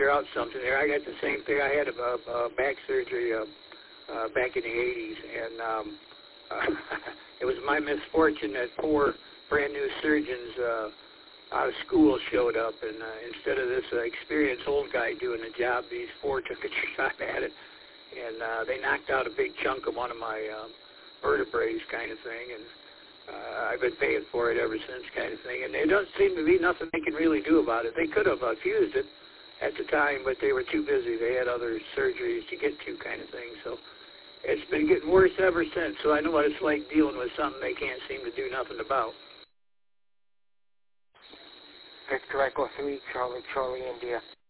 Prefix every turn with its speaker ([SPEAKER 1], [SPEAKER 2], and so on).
[SPEAKER 1] figure out something there. I got the same thing. I had a back surgery back in the 80s, and it was my misfortune that 4 brand new surgeons out of school showed up, and instead of this experienced old guy doing the job, these 4 took a shot at it, and they knocked out a big chunk of one of my vertebrae kind of thing, and I've been paying for it ever since kind of thing, and there doesn't seem to be nothing they can really do about it. They could have fused it at the time, but they were too busy. They had other surgeries to get to kind of thing, so it's been getting worse ever since, so I know what it's like dealing with something they can't seem to do nothing about.
[SPEAKER 2] Victor Echo 3, Charlie, India.